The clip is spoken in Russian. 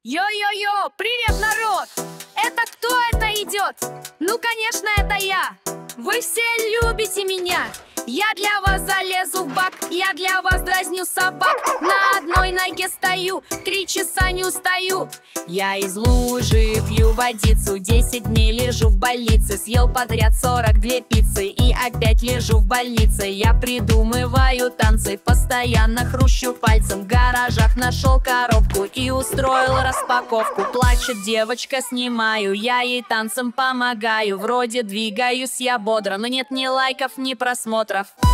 Йо-йо-йо, привет, народ! Это кто это идет? Ну, конечно, это я. Вы все любите меня. Я для вас залезу в бак, я для вас дразню собак. На одной ноге стою, 3 часа не устаю. Я из лужи пью водицу, 10 дней лежу в больнице. Съел подряд 42 пиццы и опять лежу в больнице. Я придумываю танцы, постоянно хрущу пальцем. В гаражах нашел коробку и устроил распаковку. Плачет девочка, снимаю, я ей танцем помогаю. Вроде двигаюсь я бодро, но нет ни лайков, ни просмотров.